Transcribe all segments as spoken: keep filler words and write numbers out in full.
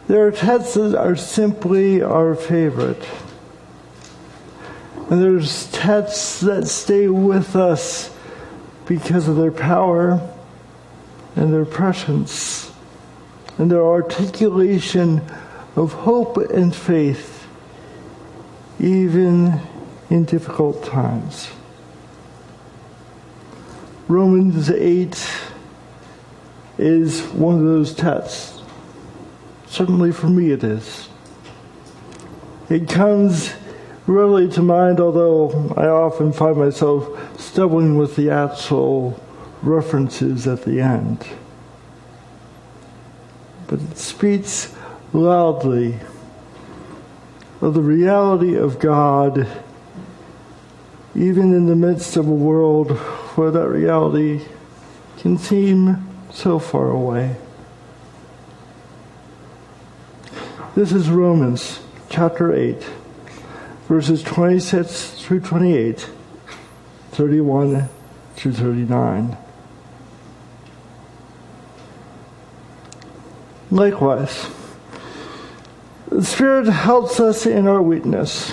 There are texts that are simply our favorite. And there's texts that stay with us because of their power and their presence and their articulation of hope and faith, even in difficult times. Romans eight is one of those texts. Certainly for me it is. It comes readily to mind, although I often find myself stumbling with the actual references at the end. But it speaks loudly of the reality of God, even in the midst of a world where that reality can seem so far away. This is Romans chapter eight, verses twenty-six through twenty-eight, thirty-one through thirty-nine. Likewise, the Spirit helps us in our weakness,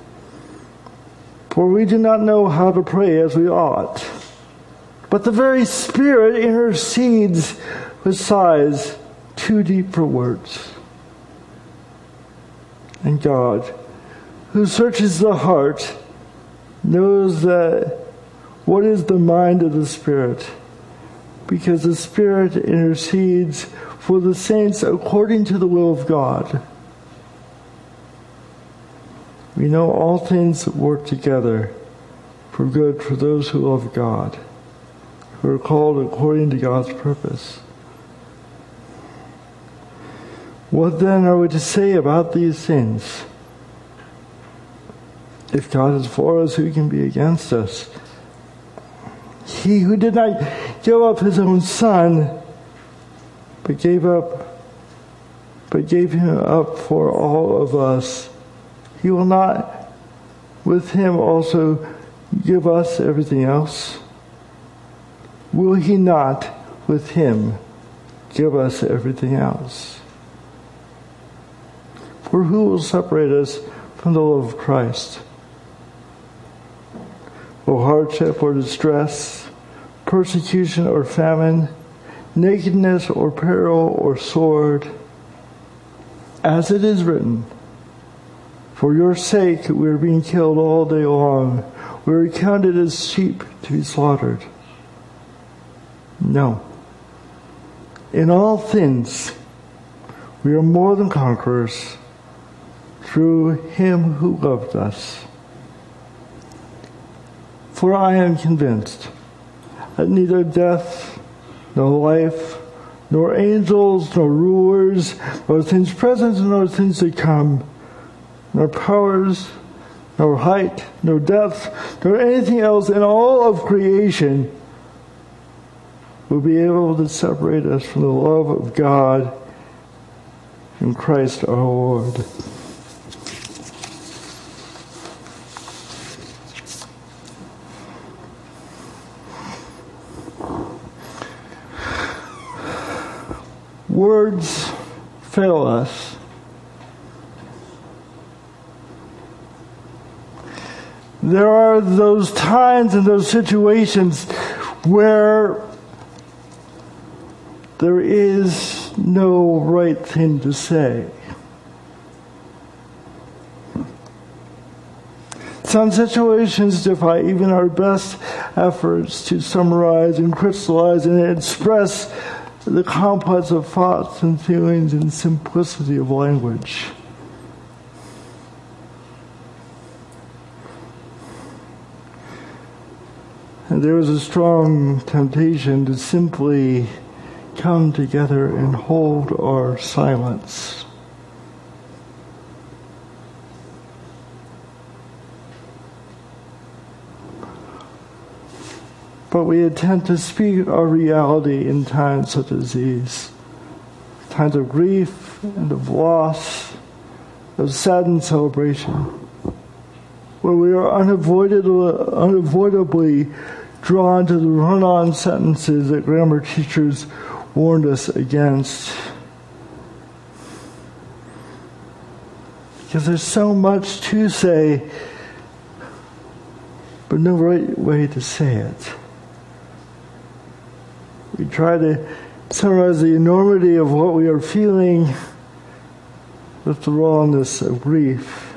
for we do not know how to pray as we ought. But the very Spirit intercedes with sighs too deep for words. And God, who searches the heart, knows that what is the mind of the Spirit, because the Spirit intercedes for the saints according to the will of God. We know all things work together for good for those who love God, who are called according to God's purpose. What then are we to say about these things? If God is for us, who can be against us? He who did not give up his own Son, but gave up, but gave him up for all of us, he will not with him also give us everything else? Will he not with him give us everything else? For who will separate us from the love of Christ? Or hardship or distress, persecution or famine, nakedness or peril or sword? As it is written, for your sake we are being killed all day long. We are counted as sheep to be slaughtered. No. In all things we are more than conquerors through him who loved us. For I am convinced that neither death, nor life, nor angels, nor rulers, nor things present, nor things to come, nor powers, nor height, nor depth, nor anything else in all of creation will be able to separate us from the love of God in Christ our Lord. Words fail us. There are those times and those situations where there is no right thing to say. Some situations defy even our best efforts to summarize and crystallize and express the complex of thoughts and feelings and simplicity of language. And there is a strong temptation to simply come together and hold our silence. But we attempt to speak our reality in times such as these. Times of grief and of loss, of saddened celebration, where we are unavoidably, unavoidably drawn to the run-on sentences that grammar teachers warned us against. Because there's so much to say, but no right way to say it. We try to summarize the enormity of what we are feeling with the rawness of grief.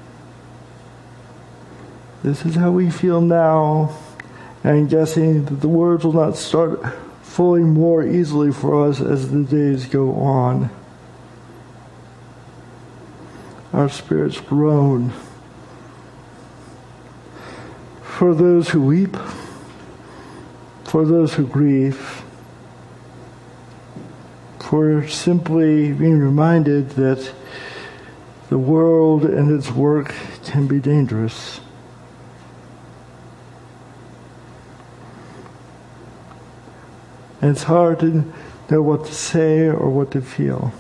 This is how we feel now, and I'm guessing that the words will not start flowing more easily for us as the days go on. Our spirits groan for those who weep, for those who grieve, for simply being reminded that the world and its work can be dangerous. And it's hard to know what to say or what to feel.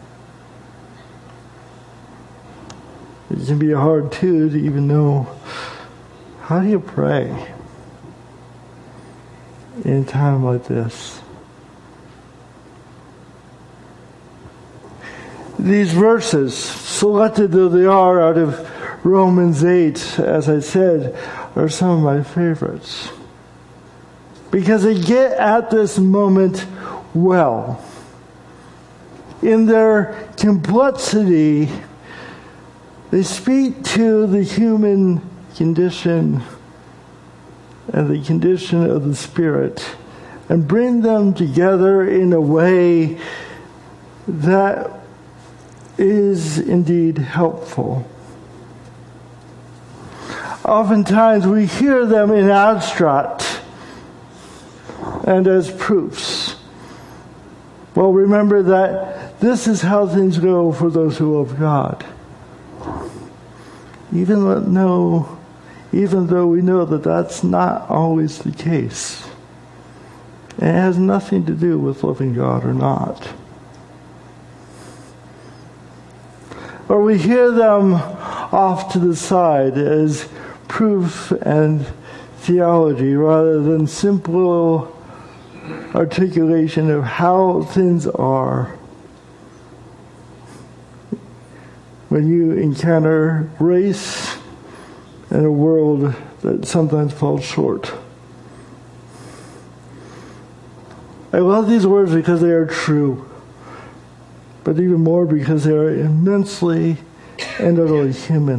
It can be hard, too, to even know, how do you pray in a time like this? These verses, selected though they are out of Romans eight, as I said, are some of my favorites. Because they get at this moment well. In their complexity, they speak to the human condition and the condition of the spirit and bring them together in a way that is indeed helpful. Oftentimes we hear them in abstract and as proofs. Well, remember that this is how things go for those who love God. Even though, even though we know that that's not always the case. And it has nothing to do with loving God or not. Or we hear them off to the side as proof and theology rather than simple articulation of how things are. When you encounter grace in a world that sometimes falls short. I love these words because they are true, but even more because they are immensely and utterly human.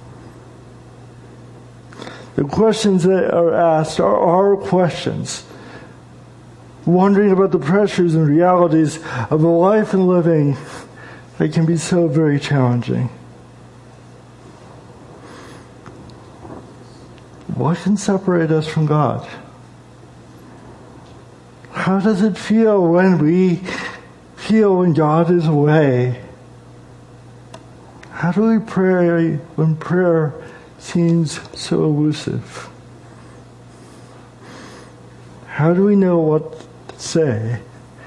The questions that are asked are our questions, wondering about the pressures and realities of a life and living that can be so very challenging. What can separate us from God? How does it feel when we feel when God is away? How do we pray when prayer seems so elusive? How do we know what to say?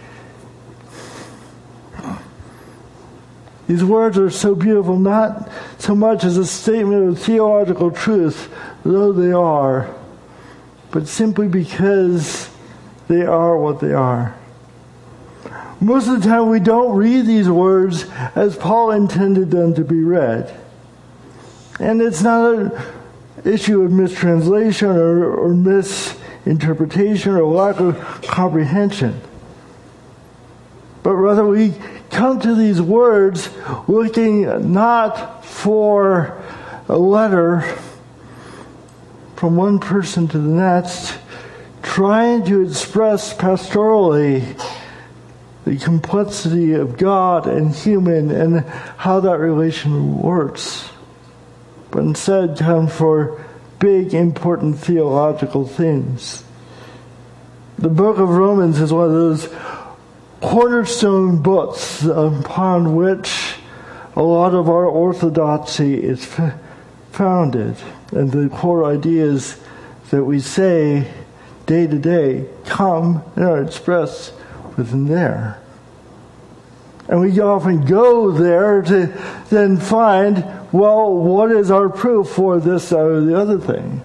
These words are so beautiful, not so much as a statement of theological truth, though they are, but simply because they are what they are. Most of the time we don't read these words as Paul intended them to be read. And it's not an issue of mistranslation or, or misinterpretation or lack of comprehension. But rather we come to these words looking not for a letter from one person to the next, trying to express pastorally the complexity of God and human and how that relation works. But instead come for big, important theological things. The book of Romans is one of those cornerstone books upon which a lot of our orthodoxy is f- founded. And the core ideas that we say day to day come and are expressed within there. And we often go there to then find, well, what is our proof for this or the other thing?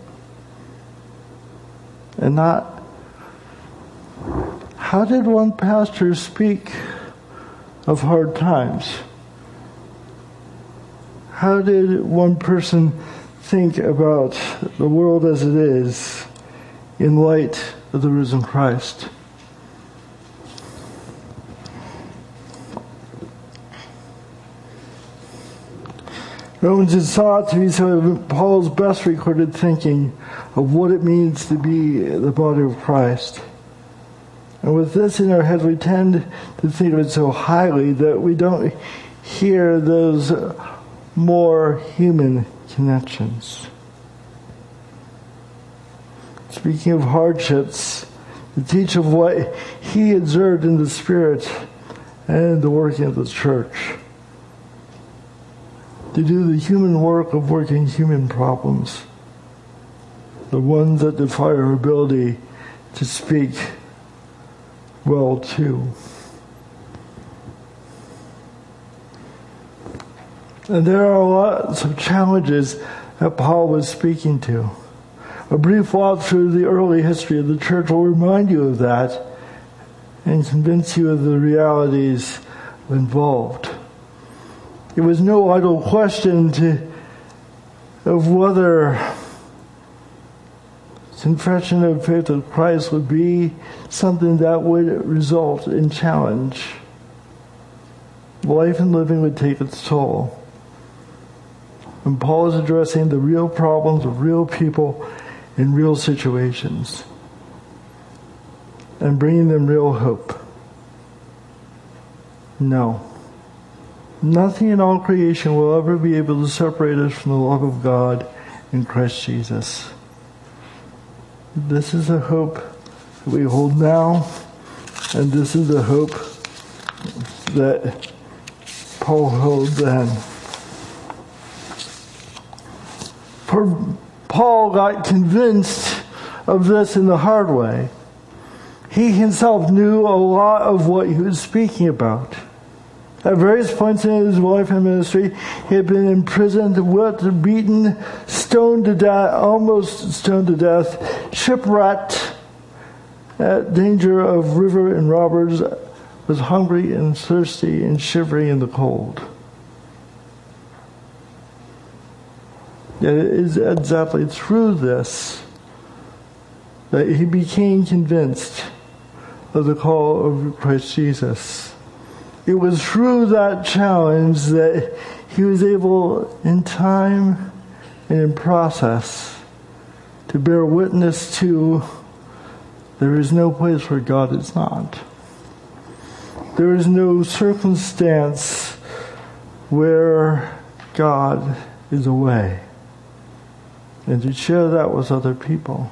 And not, how did one pastor speak of hard times? How did one person think about the world as it is in light of the risen Christ? Romans is thought to be some of Paul's best recorded thinking of what it means to be the body of Christ. And with this in our heads, we tend to think of it so highly that we don't hear those more human connections. Speaking of hardships, to teach of what he observed in the Spirit and the working of the church. To do the human work of working human problems, the ones that defy our ability to speak well to. And there are lots of challenges that Paul was speaking to. A brief walk through the early history of the church will remind you of that and convince you of the realities involved. It was no idle question to, of whether confession of faith of Christ would be something that would result in challenge. Life and living would take its toll. And Paul is addressing the real problems of real people in real situations and bringing them real hope. No. Nothing in all creation will ever be able to separate us from the love of God in Christ Jesus. This is the hope that we hold now, and this is the hope that Paul held then. For Paul got convinced of this in the hard way. He himself knew a lot of what he was speaking about. At various points in his life and ministry, he had been imprisoned, whipped, beaten, stoned to death, almost stoned to death, shipwrecked, at danger of river and robbers, was hungry and thirsty and shivering in the cold. Yet it is exactly through this that he became convinced of the call of Christ Jesus. It was through that challenge that he was able, in time and in process, to bear witness to there is no place where God is not. There is no circumstance where God is away. And to share that with other people.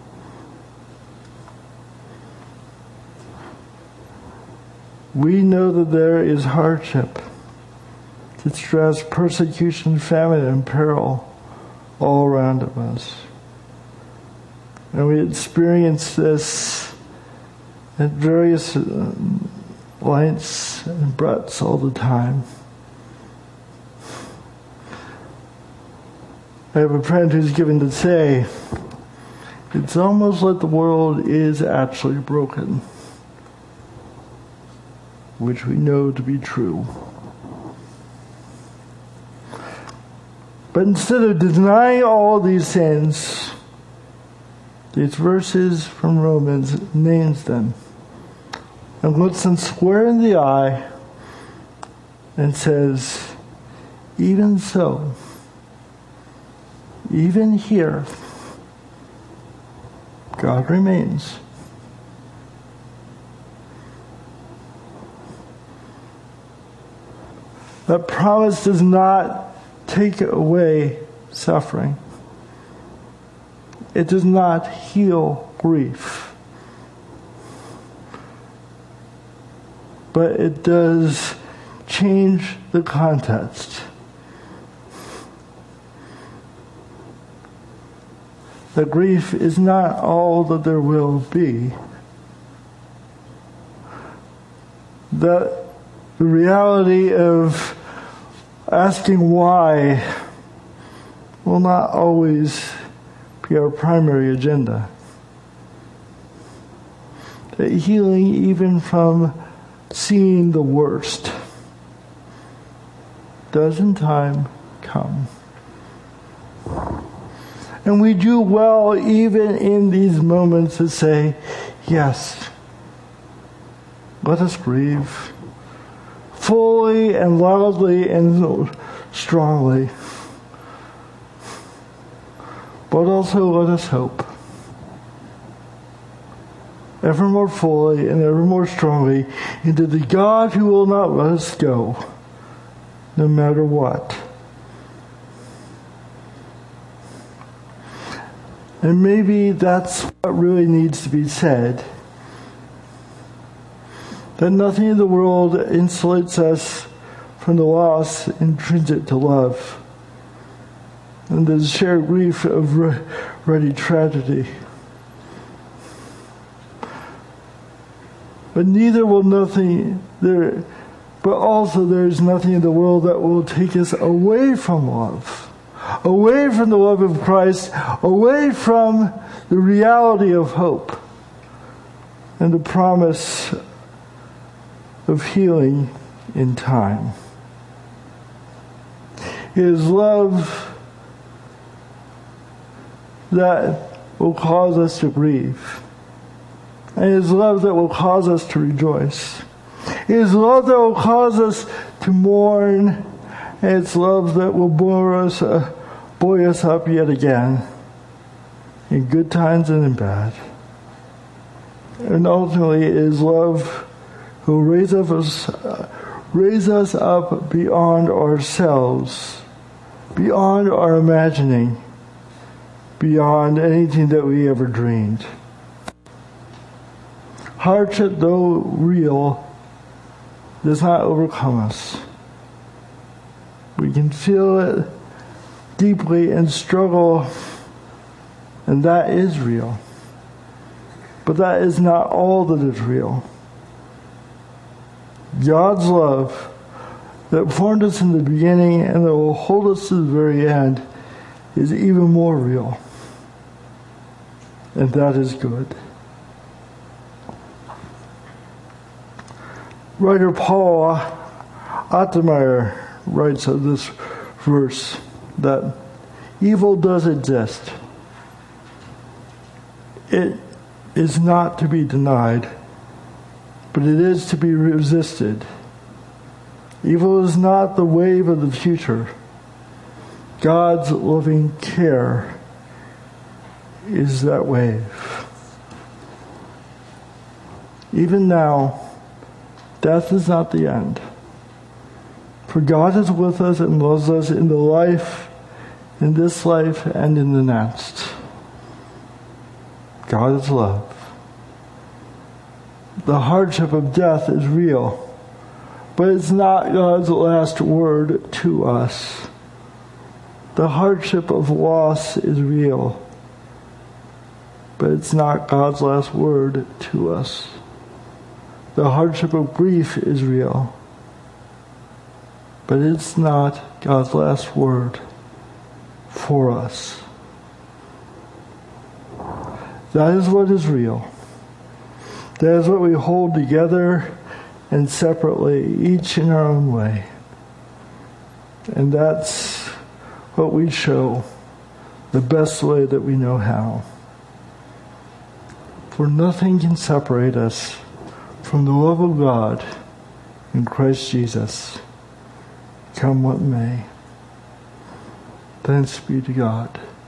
We know that there is hardship, distress, persecution, famine, and peril all around of us. And we experience this at various lengths and breadths all the time. I have a friend who's given to say, it's almost like the world is actually broken, which we know to be true. But instead of denying all these sins, these verses from Romans names them and looks them square in the eye and says, even so, even here, God remains. That promise does not take away suffering. It does not heal grief. But it does change the context. That grief is not all that there will be. That the reality of asking why will not always be our primary agenda. That healing even from seeing the worst does in time come. And we do well even in these moments to say, yes, let us grieve fully and loudly and strongly. But also let us hope ever more fully and ever more strongly into the God who will not let us go, no matter what. And maybe that's what really needs to be said. That nothing in the world insulates us from the loss intrinsic to love and the shared grief of ready tragedy. But neither will nothing there, but also there is nothing in the world that will take us away from love, away from the love of Christ, away from the reality of hope and the promise of healing in time. It is love that will cause us to grieve. And it is love that will cause us to rejoice. It is love that will cause us to mourn. And it's love that will buoy us, uh, buoy us up yet again, in good times and in bad. And ultimately, it is love who will raise us, uh, raise us up beyond ourselves, beyond our imagining, beyond anything that we ever dreamed. Hardship, though real, does not overcome us. We can feel it deeply and struggle, and that is real. But that is not all that is real. God's love that formed us in the beginning and that will hold us to the very end is even more real. And that is good. Writer Paul Ottermeyer writes of this verse that evil does exist. It is not to be denied, but it is to be resisted. Evil is not the wave of the future. God's loving care is that wave. Even now, death is not the end. For God is with us and loves us in the life, in this life, and in the next. God is love. The hardship of death is real, but it's not God's last word to us. The hardship of loss is real, but it's not God's last word to us. The hardship of grief is real, but it's not God's last word for us. That is what is real. That is what we hold together and separately, each in our own way. And that's what we show the best way that we know how. For nothing can separate us from the love of God in Christ Jesus, come what may. Thanks be to God.